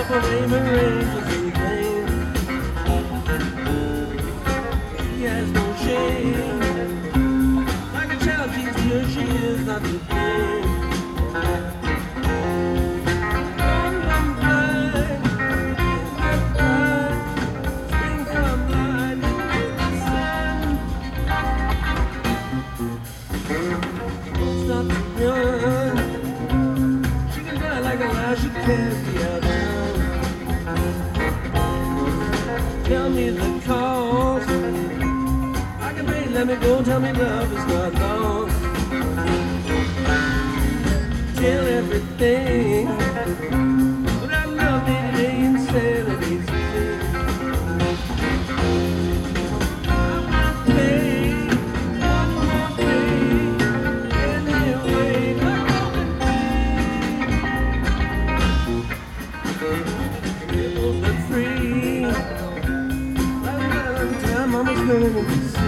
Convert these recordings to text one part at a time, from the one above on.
up a name and ranges in vain. She has no shame. Like a child keeps her, she is not to blame. She can't be outdone. Tell me the cause. I can wait, let me go. Tell me love is not long. Tell everything. Without love, day-to-day insanity's a thing. Learning to see.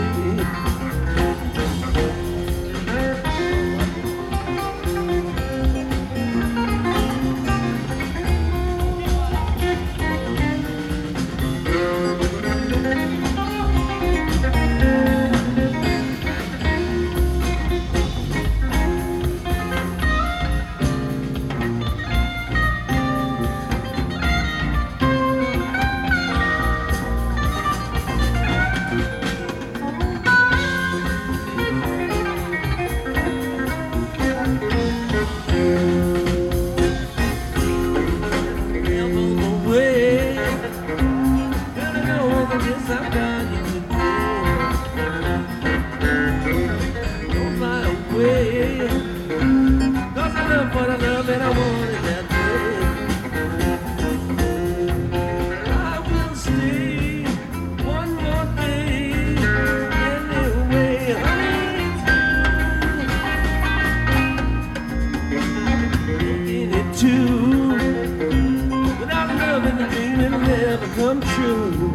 Come true.